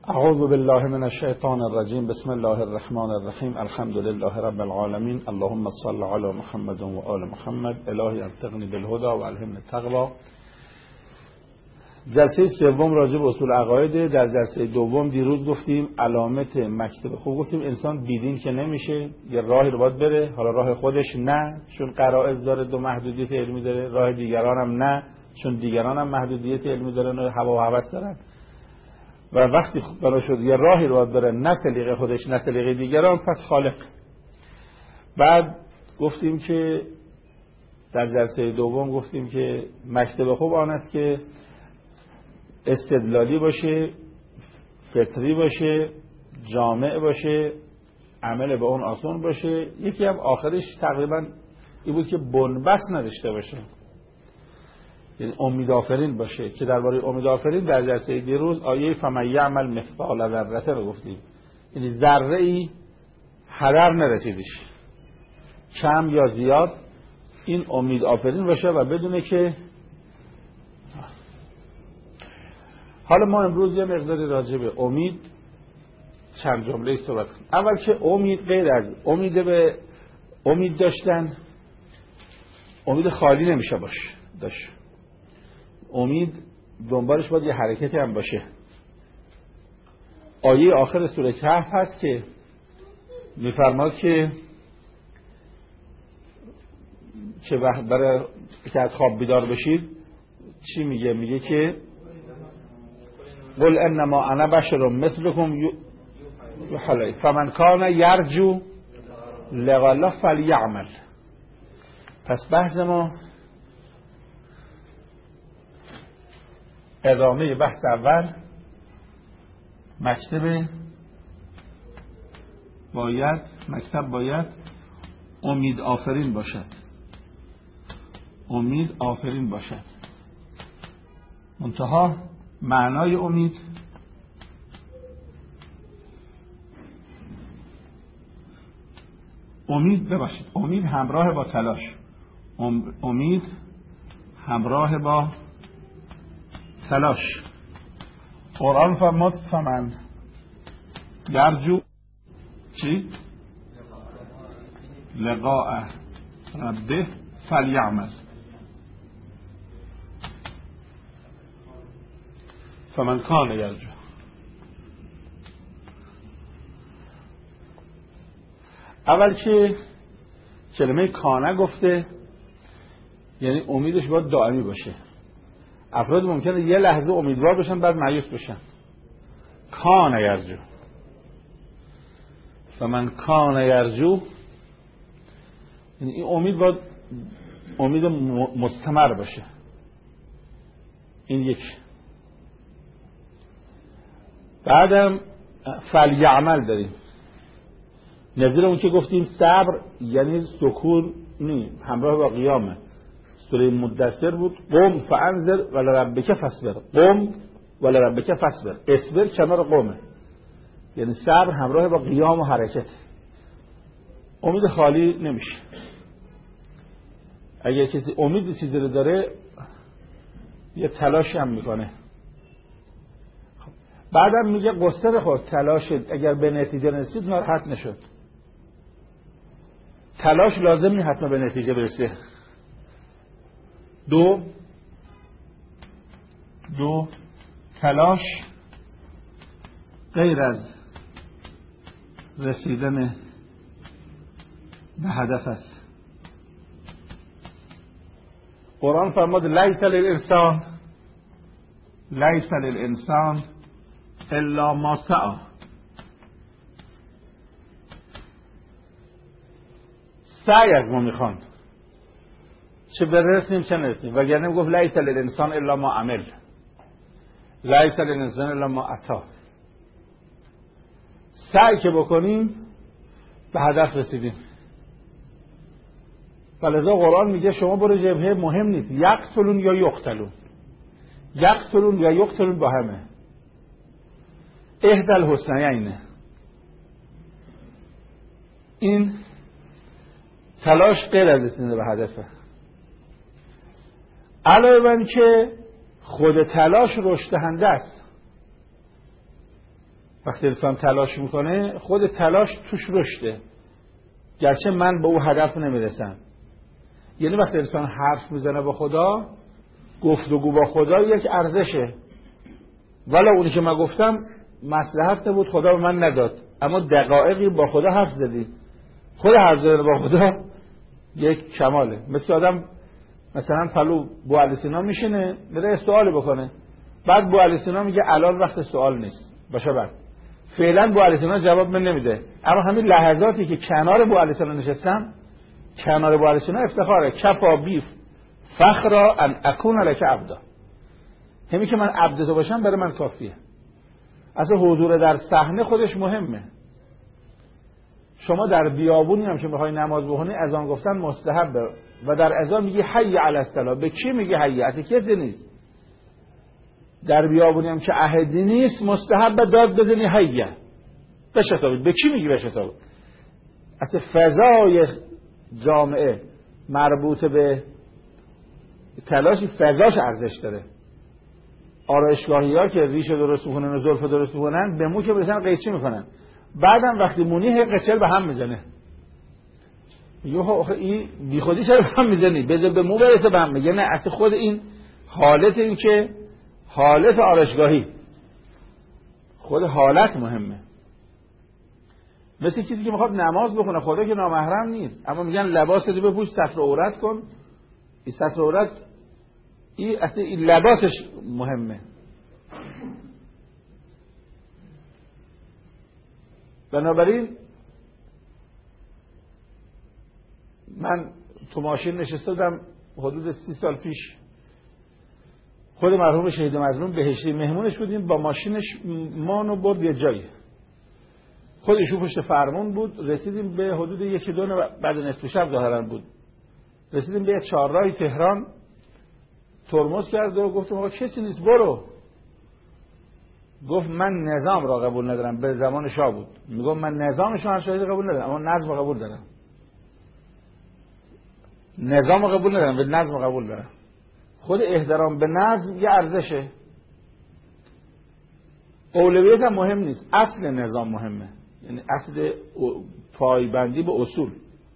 اعوذ بالله من الشیطان الرجیم. بسم الله الرحمن الرحیم. الحمد لله رب العالمین. اللهم صل علی محمد و آل محمد. الهی انطقنی بالهدى و الهمنی التقوی. جلسه سوم راجع به اصول عقاید. در جلسه دوم دیروز گفتیم علامت مکتب خوب، گفتیم انسان بیدین که نمیشه، یه راهی رو باید بره. حالا راه خودش نه، چون غرایز داره، دو محدودیت علمی داره. راه دیگران هم نه، چون دیگران هم محدودیت علمی دارن و هوا و هوس دارن. و وقتی بنا شد یه راهی رو باید بره، نه طریق خودش نه طریق دیگران، پس خالق. بعد گفتیم که در جلسه دوم گفتیم که مکتب خوب آن است که استدلالی باشه، فطری باشه، جامع باشه، عمل به اون آسان باشه. یکی هم آخرش تقریبا این بود که بنبست نداشته باشه، یعنی امید آفرین باشه. که درباره امید آفرین در جلسه دیروز آیه فمن یعمل مثقال ذره رو گفتیم، یعنی ذره ای هدر نرسیدش، کم یا زیاد، این امید آفرین باشه و بدونه که. حالا ما امروز یه مقداری راجع به امید چند جمله صحبت کنیم. اول که امید غیر از امید داشتن، امید خالی نمیشه داشت. امید دنبالش باید یه حرکتی هم باشه. آیه آخر سوره کهف هست که میفرماد که برای که از خواب بیدار بشید چی میگه؟ میگه که قل انما انا بشر مثلكم یوحی فمن کان یرجو لقاء الله فلیعمل. پس بحث ما ادامه بحث اول، مکتب باید امید آفرین باشد. امید آفرین باشد. منتها معنای امید همراه با تلاش. امید همراه با تلاش. قرآن فرمود فمن یرجو لقاء ربه فلیعمل. فمن کان یرجو. اول که کلمه کانه گفته، یعنی امیدش باید دائمی باشه. افراد ممکنه یه لحظه امیدوار بشن بعد مایوس بشن. کان یرجو. فمن کان یرجو، یعنی این امید باید امید مستمر باشه. این یک. بعدم فلیعمل داریم، نظیر اون که گفتیم صبر یعنی سکون نی همراه با قیامه. سوره مدثر بود قم فانذر ولربک فاصبر. قم ولربک فاصبر. اصبر کنار قومه، یعنی صبر همراه با قیام و حرکت. امید خالی نمیشه. اگر کسی امید چیزی رو داره یه تلاش هم میکنه. بعدم میگه قصه بخور، تلاشت اگر به نتیجه نرسید ناراحت نشد. تلاش لازم نیست حتما به نتیجه برسه. دو تلاش غیر از رسیدن به هدف است. قرآن فرمود لیس للانسان الا ما سعی. سعی از ما میخوان، چه برسیم چه نرسیم. وگرنه میگفت لیس للانسان الا ما عمل، لیس للانسان الا ما اتی. سعی که بکنیم به هدف رسیدیم. ولذا قرآن میگه شما برو جبهه، مهم نیست یقتلون یا یقتلون، یقتلون یا یقتلون با همه، احدى الحسنیین. این تلاش غیر از رسیدن به هدفه. علاوه بر که خود تلاش رشد دهنده است. وقتی انسان تلاش میکنه خود تلاش توش رشده، گرچه من به او هدف نمیرسم. یعنی وقتی انسان حرف میزنه با خدا، گفتگو با خدا یک ارزشه، ولی اونی که من گفتم مصلحت نبود، خدا به من نداد، اما دقایقی با خدا حرف زدی. خود حرف زدن با خدا یک کماله. مثل آدم مثلا پلو بوعلی سینا میشینه بره سوالی بکنه، بعد بوعلی سینا میگه الان وقت سوال نیست باشه، بعد فعلا بوعلی سینا جواب من نمیده، اما همین لحظاتی که کنار بوعلی سینا نشستم، کنار بوعلی سینا افتخاره. کفا بیف فخرا ان اکون لک عبدا، همین که من عبد تو باشم برای من کافیه. اصلا حضور در صحنه خودش مهمه. شما در بیابونی هم که میخوای نماز بخونی اذان گفتن مستحبه، و در اذان میگی حی علی الصلاه. به کی میگی حی؟ اتیکت نیست. در بیابونی هم که عهدی نیست مستحبه داد بزنی حی بشتابید. به کی میگی بشتابید؟ اصلا فضای جامعه مربوط به تلاشی فضاش ارزش داره. آرایشگاهی ها که ریش درست میکنن و زلف درست میکنن به مو که برسن قیچی میکنن، بعدم وقتی مونی قچل به هم میزنه. یه این بی خودی چرا به هم میزنی؟ بذار به مو برسه به هم میگه. نه، اصلا خود این حالت، این که حالت آرایشگاهی، خود حالت مهمه. مثل کسی که میخواد نماز بخونه، خدا که نامحرم نیست، اما میگن لباست رو بپوش، ستر عورت کن. این ستر عورت این اصلا این لباسش مهمه. بنابراین من تو ماشین نشسته بودم حدود 30 سال پیش، خود مرحوم شهید مظلوم بهشتی مهمونش بودیم، با ماشینش مانو برد یه جایی، خودشو پشت فرمون بود. رسیدیم به حدود 1-2 بعد نصف شب ظاهرا بود، رسیدیم به چهارراه تهران، ترمز کرد و گفتم آقا کسی نیست برو. گفت من نظام را قبول ندارم. به زمان شاه بود. میگم من نظام شاهنشاهی قبول ندارم، اما نظم قبول دارم. نظام قبول ندارم، به نظم قبول دارم. خود احترام به نظم یه ارزشه. اولویت هم مهم نیست، اصل نظام مهمه، یعنی اصل پایبندی به اصول.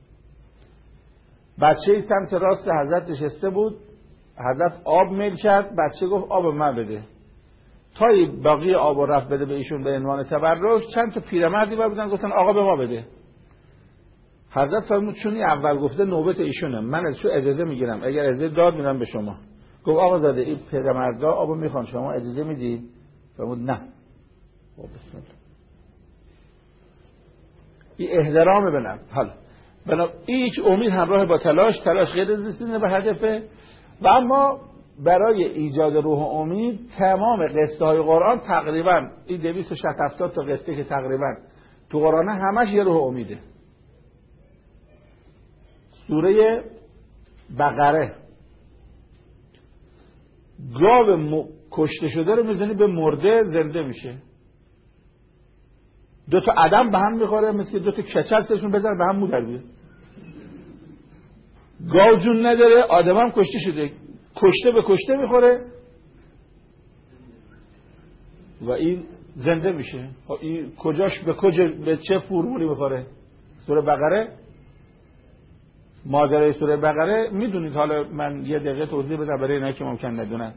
بچه سمت راست حضرت نشسته بود، حضرت آب میل کرد، بچه گفت آب من بده. تا باقی آب رو رفت بده به ایشون به عنوان تبرک، چند تا پیرمردی بودن گفتن آقا به ما بده. حضرت فرمود چون اول گفته نوبت ایشونه، من از چون اجازه میگیرم، اگر اجازه داد میدم به شما. گفت آقا زاده این پیرمردا آبو میخوان، شما اجازه میدی؟ فرمود نه. این احترام به نفس. حالا این هیچ امید همراه با تلاش غیر از رسیدن به هدفه. و اما برای ایجاد روح و امید تمام قصه های قرآن تقریبا این 270 تا قصه که تقریبا تو قرآن همش یه روح امیده. سوره بقره گاو کشته شده رو میزنی به مرده زنده میشه. 2 تا آدم به هم میخوره، مثل 2 تا کچل سرشون بزنن به هم مو در بیاد. گاو جون نداره، آدم هم کشته شده، کشته به کشته میخوره و این زنده میشه. این کجاش به چه فرمولی میخوره؟ سوره بقره، ماجرای سوره بقره میدونید. حالا من یه دقیقه توضیح بدم برای اینایی که ممکن ندونن.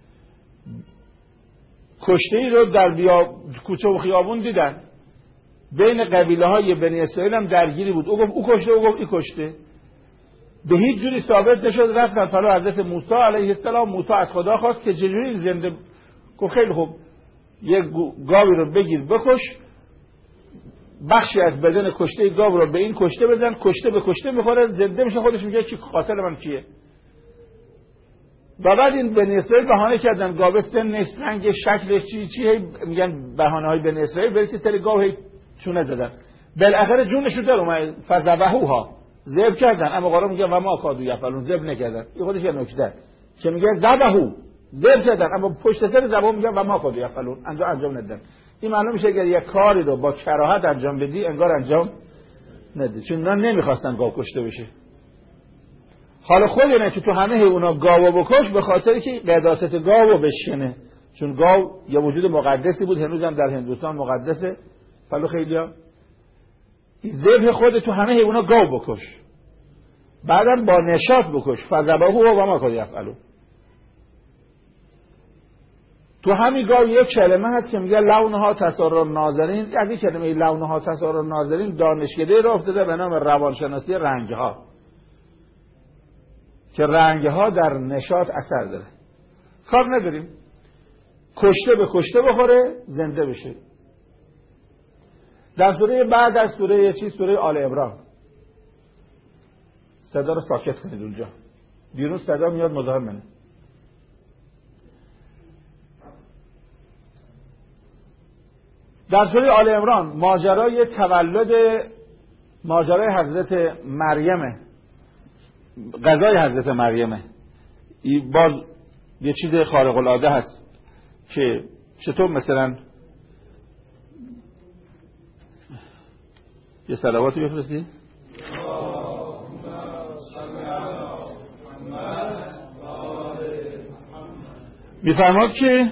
کشته ای رو در کوچه و خیابون دیدن، بین قبیله های بنی اسرائیل هم درگیری بود، او گفت او کشته، او گفت ای کشته، به هیچ جوری ثابت نشد. رفتن فرا حضرت موسی علیه السلام، موسی از خدا خواست که چجوری زنده. گفت خیلی خوب، یک گاوی رو بگیر بکش، بخشی از بدن کشته گاو رو به این کشته بزن، کشته به کشته میخوره زنده میشه، خودش میگه کی قاتل من کیه. و بعد این بنی اسرائیل بهانه کردن گاو سنش، رنگ، شکلش چی میگن بهانه های بنی اسرائیل، برای سری گاو هی چونه زدن، بالاخره جونشون در اومد، فذبحوها، ذبح کردن. اما قرآن میگه و ما کادوا یفعلون، ذبح نکردن. این خودش یه نکته که میگه ذبحو، ذبح کردن، اما پشت سر ذبح میگه و ما کادوا یفعلون، انجام ندادن. این معلوم میشه اگر یک کاری رو با کراهت انجام بدی انگار انجام ندی، چون اینا نمیخواستن گاو کشته بشه. حالا خود نه که تو همه اونا گاو بکش، به خاطری که قداست گاو بشکنه، چون گاو یه وجود مقدسی بود، هنوز هم در هندوستان مقدسه. فلو خیلیا ذبح خود تو همه حیونا گاو بکش، بعدم با نشاط بکش. فذبحوه و ما کانوا یفعلون. تو همین گاو یک کلمه هست که میگه لونها تسار الناظرین. از این کلمه لونها تسار الناظرین دانشکده را افتاده به نام روانشناسی رنگها، که رنگها در نشاط اثر داره. کار نداریم، کشته به کشته بخوره زنده بشه. در سوره بعد از سوره آل عمران، صدا رو ساکت کنید اونجا، بیرون صدا میاد مزاحمه. در سوره آل عمران ماجرای تولد، ماجرای حضرت مریمه، قضای حضرت مریمه. این باز یه چیز خارق العاده هست که چطور مثلا یه صلواتی بفرستی؟ میفرماد که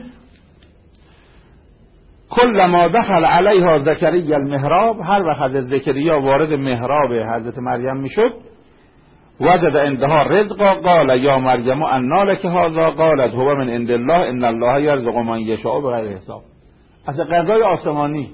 کلما دخل علیها زکریا المحراب، هر وقت حضرت زکریا وارد محراب حضرت مریم میشد، وجد عندها رزقا قال یا مریم انا لک هذا قالت هو من عند الله ان الله یرزق من یشاء بغیر حساب. از قضای آسمانی.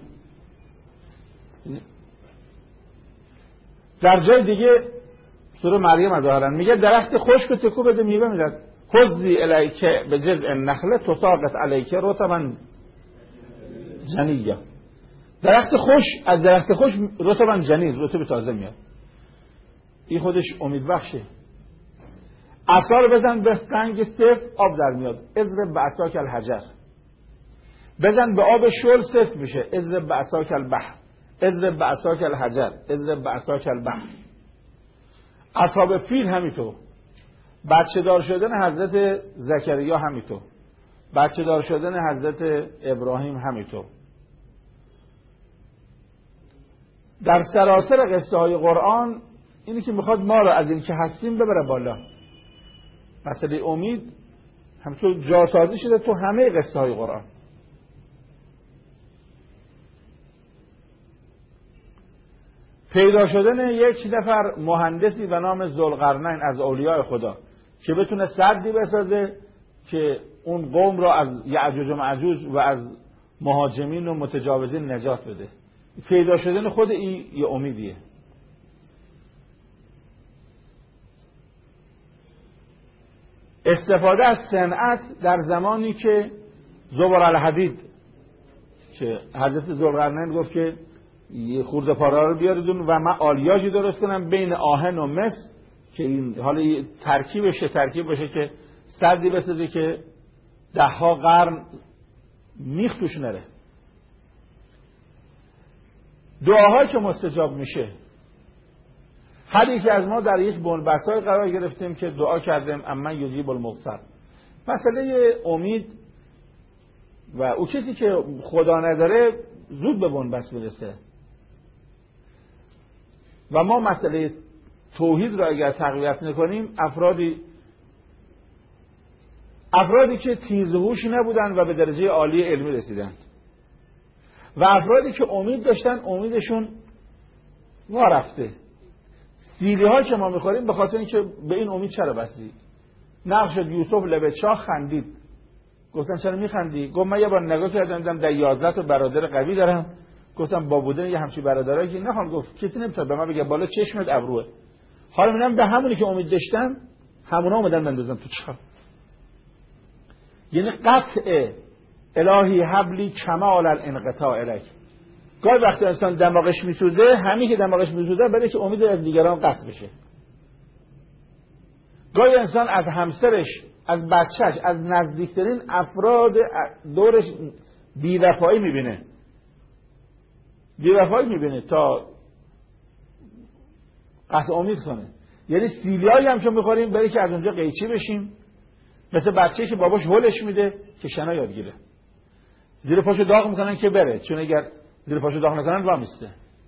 در جای دیگه سوره مریم ظاهرا میگه درخت خشک تکو بده میوه میداد، خذی الیک بجذع النخله تساقط الیک رطبا جنیا. درخت خوش از درخت خوش رطبا جنی، رطب تازه میاد. این خودش امید بخشه. عصا رو بزن به سنگ سفت، آب در میاد. اضرب بعصاک الحجر. بزن به آب شل سفت میشه. اضرب بعصاک البحر. اضرب بعصاک الحجر. اضرب بعصاک البحر. اصحاب فیل همینطور. بچه دار شدن حضرت زکریا همینطور. بچه دار شدن حضرت ابراهیم همینطور. در سراسر قصه های قرآن اینی که میخواد ما رو از این که هستیم ببره بالا. مسئله امید همچون جاسازی شده تو همه قصه های قرآن. پیدا شدن یک نفر مهندسی به نام ذوالقرنین از اولیاء خدا که بتونه سدی بسازه که اون قوم را از یعجوج و معجوج و از مهاجمین و متجاوزین نجات بده. پیدا شدن خود این یه امیدیه. استفاده از صنعت در زمانی که زبر الحدید که حضرت ذوالقرنین گفت که یه خورده پاره رو بیاردون و من آلیاژی درست کنم بین آهن و مس که این حالا ترکیب بشه که سدی بسازه که 10 قرن میخ توش نره. دعاهایی که مستجاب میشه، هر یکی از ما در یک بنبستای قرار گرفتیم که دعا کردیم امن یجیب المضطر. مسئله امید و او کسی که خدا نداره زود به بنبست برسه. و ما مسئله توحید را اگر تقویت نکنیم، افرادی که تیزهوش نبودن و به درجه عالی علمی رسیدند و افرادی که امید داشتن امیدشون وارفته. سیلی ها که ما میخوریم به خاطر اینکه به این امید چرا بستی. نقش یوسف لب چاه خندید. گفتن چرا میخندی؟ گفت من یه بار نگاه کردم دیدم در 11 تا برادر قوی دارم. گفتم با بودن یه همچین برادرایی که نخوام. گفت کسی نمیتونه به من بگه بالا چشمت ابروه. حالا میبینم به همونی که امید داشتن همونا اومدن بندازن تو چاه. یعنی قطع الهی حبلی کمال الانقطاع الیک. گاهی وقتی انسان دماغش میسوزه، همین که دماغش میسوزه بده که امید از دیگران قطع بشه. گاهی انسان از همسرش، از بچهش، از نزدیکترین افراد دورش بی‌وفایی میبینه. بی‌وفایی میبینه تا قطع امید کنه. یعنی سیلیایی هم که میخوریم برای که از اونجا قیچی بشیم، مثل بچه‌ای که باباش هولش میده که شنا یاد گیره. زیر پاشو داغ میکنن که بره، چون اگر زیر پاشو داغ نکنن وامیسته.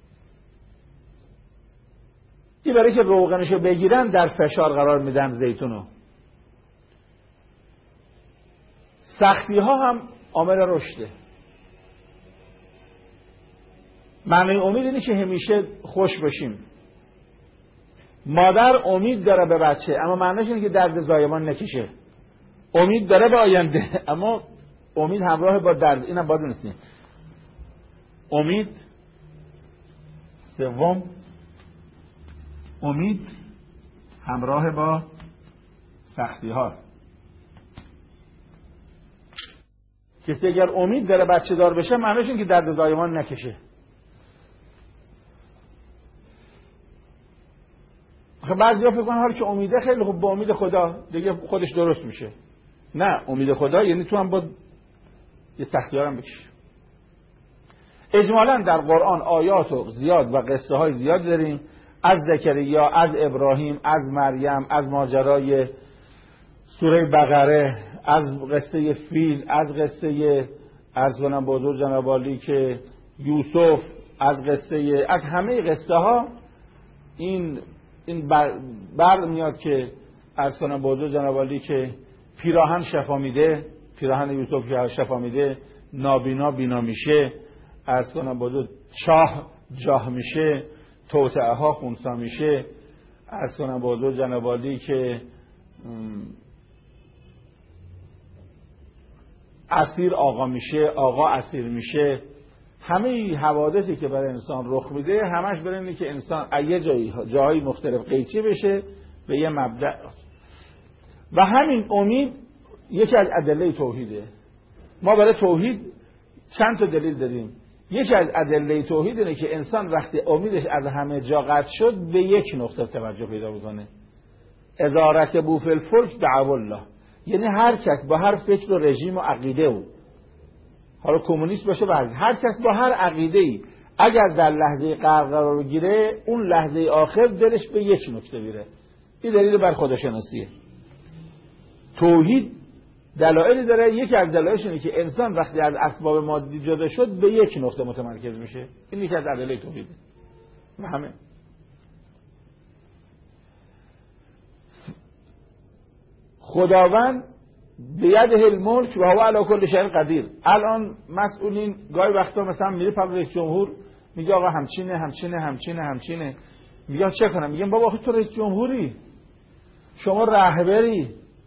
این برای که روغنشو بگیرن در فشار قرار میدن زیتونو. سختی ها هم عامل رشده. معنی امید اینه که همیشه خوش باشیم. مادر امید داره به بچه، اما معنیش اینه که درد زایمان نکشه. امید داره به آینده، اما امید همراه با درد. اینم باید دونستیم. امید سوم، امید همراه با سختی ها. کسی اگر امید داره بچه دار بشه، معنیش اینه که درد زایمان نکشه. خب بعضیا فکر کنن حالا که امیده خیلی خوب، با امید خدا دیگه خودش درست میشه. نه، امید خدا یعنی تو هم با یه سختی‌ها هم بکشی. اجمالاً در قرآن آیات زیاد و قصه های زیاد داریم، از زکریا، از ابراهیم، از مریم، از ماجرای سوره بقره، از قصه فیل، از قصه عرض کنم بزرگ جناب عالی که یوسف، از همه قصه ها این بر میاد که عرض کنم بزرگ جناب عالی که پیراهن شفا میده، پیراهن یوسف که شفا میده، نابینا بینا میشه، عرض کنم بزرگ چاه جاه میشه، توطئه ها خونسا میشه، عرض کنم بزرگ جناب عالی که اسیر آقا میشه، آقا اسیر میشه. همه حوادثی که برای انسان رخ میده همش برای اینه که انسان یه جاهای مختلف قیچی بشه به یه مبدأ. و همین امید یکی از ادله توحیده. ما برای توحید چند تا دلیل داریم. یکی از ادله توحید اینه که انسان وقتی امیدش از همه جا قطع شد به یک نقطه توجه پیدا بکنه. اذا رکبوا فی الفلک دعوا الله. یعنی هر کس با هر فکر و رژیم و عقیده او، حالا کمونیست باشه و هر کس با هر عقیده ای اگر در لحظه غرق قرار بگیره، اون لحظه آخر دلش به یک نکته میره. این دلیل بر خداشناسیه. توحید دلایلی داره. یکی از دلایلش اینه که انسان وقتی از اسباب مادی جدا شد به یک نقطه متمرکز میشه. این یکی از ادله توحیده. همه خداوند بیده الملک و هو علی کل شیء قدیر. الان مسئولین گاهی وقتا مثلا میره پیش رئیس جمهور میگه آقا همچینه، میگه چه کنم؟ میگم بابا آخه تو رئیس جمهوری، شما رهبری،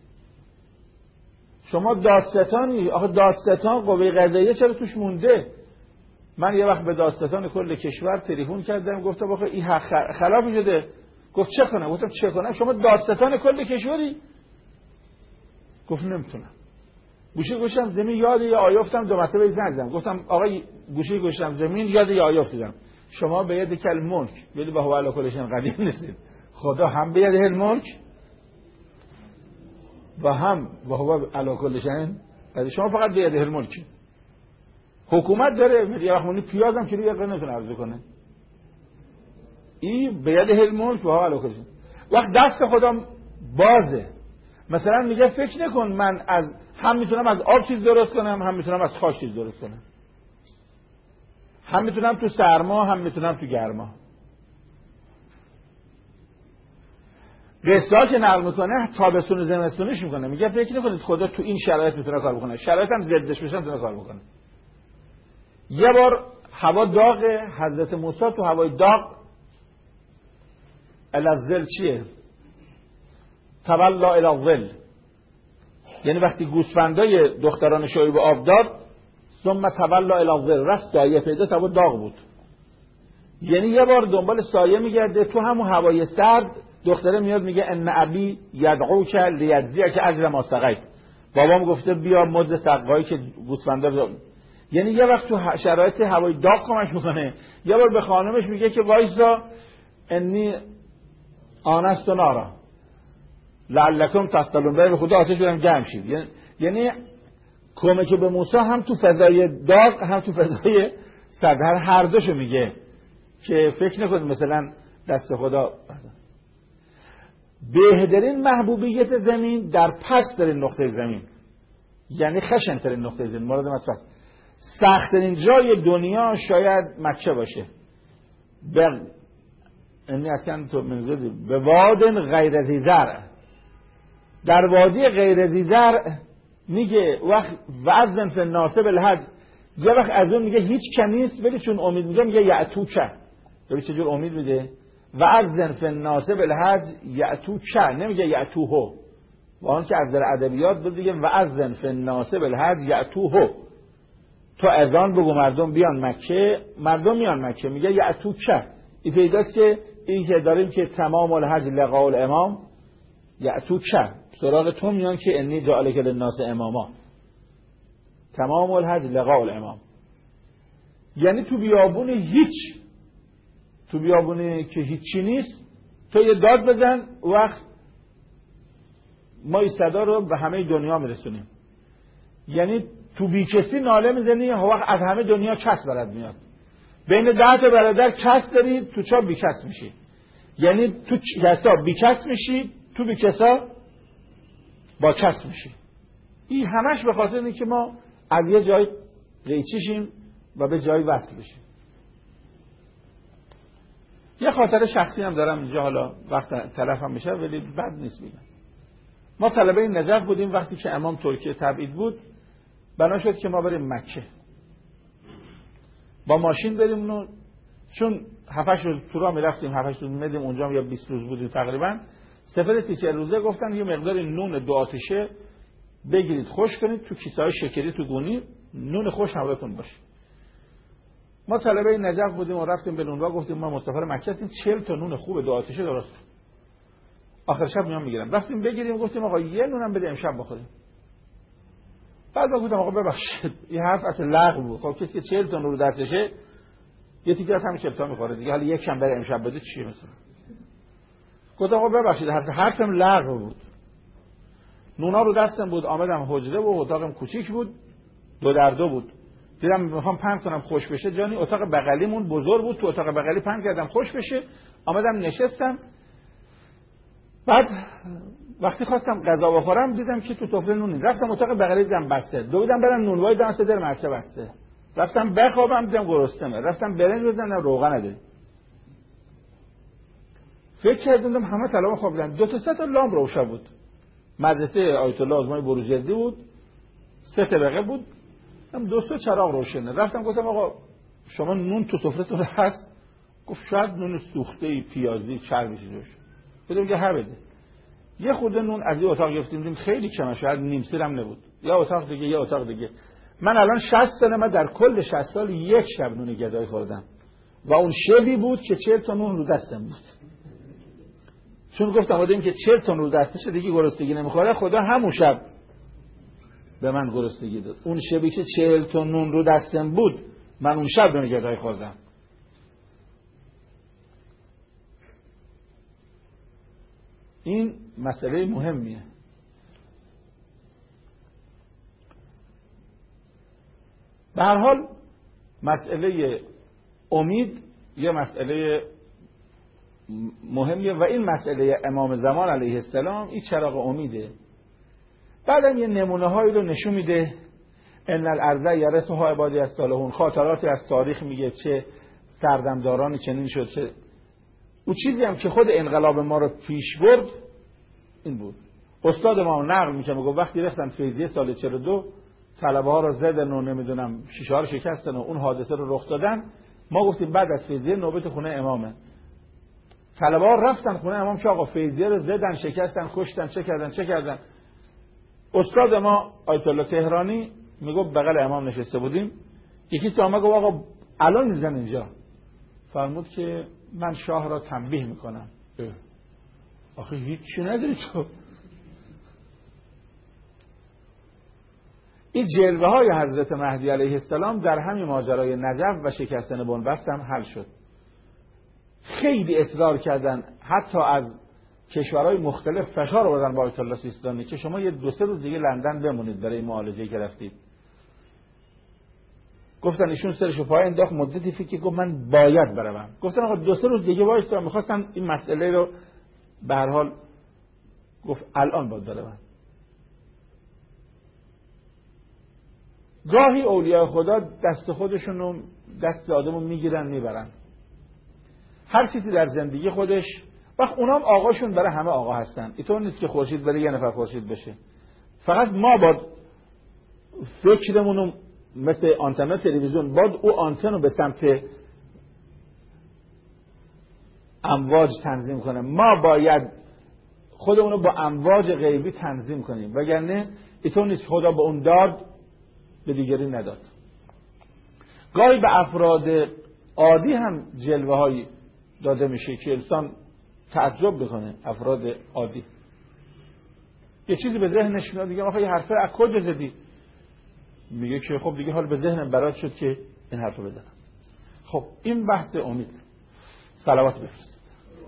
شما دادستانی. آخه دادستان قوه قضاییه چرا توش مونده؟ من یه وقت به دادستان کل کشور تلفن کردم، گفتم آخه این خلاف شده. گفت چه کنم؟ گفتم چه کنم؟ شما دادستان کل کشوری؟ گفت نمیتونم. گوشی گوشم زمین یاد یه آیه افتادم، دو مرتبه زنگ زدم. گفتم آقا گوشی گوشم زمین یاد یه آیه افتادم. شما به ید کل ملک ولی به هو علی کل شیء قدیر نیستید. خدا هم به ید الملک و هم به هو علی کل شیء قدیر. شما فقط به ید الملک. حکومت داره، یه وقت پیازم که یه قرن نمیتونه عرضه کنه. این به ید الملک و هو علی کل شیء. وقت دست خدا بازه. مثلا میگه فکر نکن من هم میتونم از آب چیز درست کنم، هم میتونم از خاک چیز درست کنم، هم میتونم تو سرما، هم میتونم تو گرما. قصه ها که نقل میکنه تابستون و زمستونش میکنه. میگه فکر نکنید خدا تو این شرایط میتونه کار بکنه، شرایط هم ضدش بشه میتونه کار بکنه. یه بار هوا داغه، حضرت موسی تو هوای داغ الظل چیه؟ تولا الی الظل. یعنی وقتی گوسفندای دختران شعیب آب داد، ثم تولا الی الظل، رفت سایه پیدا، هوا داغ بود. یعنی یه بار دنبال سایه میگرده تو همون هوای سرد. دختره میاد میگه ان ابی یدعوک لیجزیک اجر ما سقیت. بابام گفته بیا مزد سقایی که گوسفندا رو. یعنی یه وقت تو شرایط هوای داغ کمک میکنه، یه بار به خانمش میگه که وایسا انی آنست نارا لعلکم تصطلون، به خدا آتش بدم جمع شید. یعنی کمک به موسی هم تو فضای داغ هم تو فضای سرد، هر دوشو میگه که فکر نکنید مثلا دست خدا. بهترین محبوبیت زمین در پسترین نقطه زمین، یعنی خشن‌ترین نقطه زمین. مورد مثبت سخت‌ترین جای دنیا شاید مکه باشه. یعنی اصلا تو منظوری به وادن غیر ذی زرع، در وادی غیر ذی زرع میگه وقت وزن فی الناس بالحج، یه وقت از اون میگه هیچ کنیست ولی چون امید میگه یعتوکه. ببین چجور امید میده. وزن فی الناس بالحج یعتوکه، نمیگه یعتوهو. وان که از در ادبیات بود دیگه وزن فی الناس بالحج یعتوهو. تو اذان بگو مردم بیان مکه، مردم میان مکه، میگه یعتوکه. این پیداست که این که داریم که تمام الحج لقاء الامام یعتوکه، سراغ تو میان که انی جعلک للناس اماما. تمام الحج لقاء الامام یعنی تو بیابون هیچ، تو بیابونی که هیچی نیست تو یه داد بزن، وقت ما این صدا رو به همه دنیا میرسونیم. یعنی تو بی کسی ناله میزنی، وقت از همه دنیا کس برات میاد. بین 10 تا برادر کس داری، تو چا بی کس میشی. یعنی تو کسا بی کس میشی، تو بی کسا با کس میشی. این همش به خاطر اینه که ما از یه جای قیچیشیم و به جای وصل بشیم. یه خاطر شخصی هم دارم اینجا، حالا وقت تلفم میشه ولی بد نیست میگم. ما طلبه نجف بودیم وقتی که امام ترکیه تبعید بود، بنا شد که ما بریم مکه. با ماشین بریم اونو، چون 7-8 روز تو راه میرفتیم، 7-8 روز میدیم اونجا، یا 20 روز بودیم تقریبا. سفر 30-40 روزه گفتن یه مقدار نون 2 آتشه بگیرید خوش کنید تو کیسه‌های شکری تو گونی، نون خوش همراهتون باشه. ما طلبه نجف بودیم و رفتیم به نونوا، گفتیم ما مسافر مکه هستیم، 40 تا نون خوب 2 آتشه درست آخر شب میام میگیرم. رفتیم بگیریم، گفتیم آقا یه نونم بده امشب بخوریم. بعد گفتم آقا ببخشید این حرف اصلا لغو بود. خب کسی که 40 تا نون رو دستشه یه تیکه از همین چپتا میخوره دیگه، حالا یک کم بره امشب بده چیه مثلا. گفتم آقا ببخشید حرفم لغو بود. نونا رو دستم بود، آمدم حجره و اتاقم کوچیک بود، 2 در 2 بود. دیدم میخوام پهن کنم خوش بشه، جانی اتاق بغلیمون بزرگ بود، تو اتاق بغلی پهن کردم خوش بشه، آمدم نشستم. بعد وقتی خواستم غذا بخورم دیدم که تو سفره نون نیست. رفتم اتاق بغلی دیدم بسته، دویدم برم نونوای دانسته در مرچه بسته. رفتم بخوابم دیدم گرسنه‌ام، رفتم برنج بزنم روغن نده. فکر کردم همه طلبه خوابیدن. 2 تا 3 تا لامپ روشن بود. مدرسه آیت الله آزمای بروجردی بود، 3 طبقه بود، هم 2 تا چراغ روشنه. رفتم گفتم آقا شما نون تو سفرهتون هست؟ گفت شاید نون سوخته پیازی چربی چیزی باشه. گفتم که هر بده. یه خورده نون از یه اتاق گرفتیم، دیدیم خیلی کمه، شاید نیم سیرم نبود. یا اتاق دیگه یا اتاق دیگه. من الان 60 ساله، من در کل 60 سال یک شب نون گدای خوردم و اون شبی بود که 40 تا نون رو دستم بود. چون گفتم آدمی که 40 تا رو دستش دیگه گرسنگی نمیخوره، خدا همون شب به من گرسنگی داد. اون شبی که 40 تا نون رو دستم بود، من اون شب نون گدای خوردم. این مسئله مهمیه. به هر حال مسئله امید یه مسئله مهمیه و این مسئله امام زمان علیه السلام این چراغ امیده. بعدم یه نمونه هایی رو نشون میده. ان الارض یرثها عبادی الصالحون، خاطراتی از تاریخ میگه چه سردمدارانی چنین شد، چه او چیزی هم که خود انقلاب ما رو پیش برد این بود. استاد ما نقل میشه میگه وقتی رفتن فیضیه سال 42 طلبه ها رو زدن و نمیدونم شیشه ها رو شکستن و اون حادثه رو رخ دادن، ما گفتیم بعد از فیضیه نوبت خونه امامه. طلبه ها رفتن خونه امام که آقا فیضیه رو زدن، شکستن، کشتن، چه کردن. استاد ما آیت الله تهرانی میگه بغل امام نشسته بودیم، یکی سامه گفت آقا الان میزن اینجا. فرمود که من شاه را تنبیه میکنم. آخه هیچی نداری تو. این جلوه های حضرت مهدی علیه السلام در همین ماجرای نجف و شکستن بنبست هم حل شد. خیلی اصرار کردن، حتی از کشورهای مختلف فشار آوردن با آیت الله سیستانی که شما یه 2-3 روز دیگه لندن بمونید برای معالجه که رفتید. گفتن ایشون سرشو پای انداخت، مدتی فکر گفت من باید بروم. گفتن آقا 2-3 روز دیگه وایسا، می‌خواستن این مسئله رو به هر حال گفت الان باید بروم. گاهی اولیاء خدا دست خودشون رو دست آدمو میگیرن میبرن. هر چیزی در زندگی خودش وقت اونام آقاشون برای همه آقا هستن. اینطور نیست که خورشید برای یه نفر خورشید بشه. فقط ما با فکرمونو مثل آنتن تلویزیون باید او آنتن رو به سمت امواج تنظیم کنه. ما باید خودمونو با امواج غیبی تنظیم کنیم، وگرنه اینطور نیست خدا به اون داد به دیگری نداد. گاهی به افراد عادی هم جلوه هایی داده میشه که انسان تعجب بکنه. افراد عادی یه چیزی به ذهنش میاد، میگه آخه یه حرفه از کجا زدی؟ میگه که خب دیگه حال به ذهنم برات شد که این حرفو بزنم. خب این بحث امید. صلوات بفرست.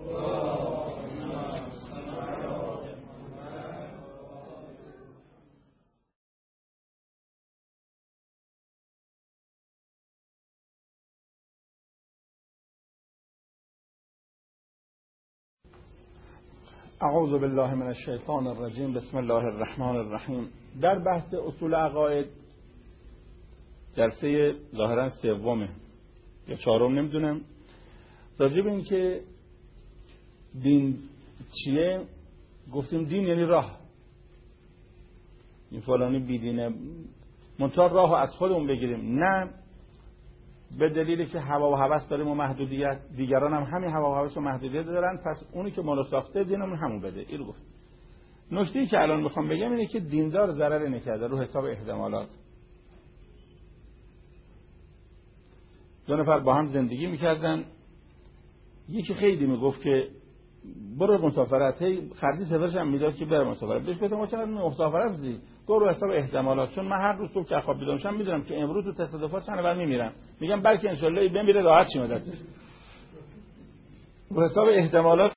اعوذ بالله من الشیطان الرجیم. بسم الله الرحمن الرحیم. در بحث اصول عقاید جلسه ظاهرا سومه یا چهارم نمیدونم، راجع به این که دین چیه گفتیم دین یعنی راه. این فلانی بیدینه منتها راه از خودمون بگیریم، نه به دلیلی که هوا و هوس داریم و محدودیت، دیگران هم همین هوا و هوس و محدودیت دارن، پس اونی که ما ساخته دینمون همون بده. اینو گفت. نکته‌ای که الان میخوام بگم اینه که دیندار ضرری نکرده رو حساب احتمالات. دو نفر با هم زندگی میکردن، یکی خیلی میگفت که برو مسافرت، هی خرجی سفرش هم میداد که بره مسافرت. بهش گفتم چقدر مسافرت زدی؟ گفت رو حساب احتمالات، چون من هر روز صبح که خواب بیدار میشم میدونم که امروز تو تصادفات چند نفر میمیرن، میگم بلکه ان شاء الله بمیره راحت شیم ازش. رو حساب احتمالات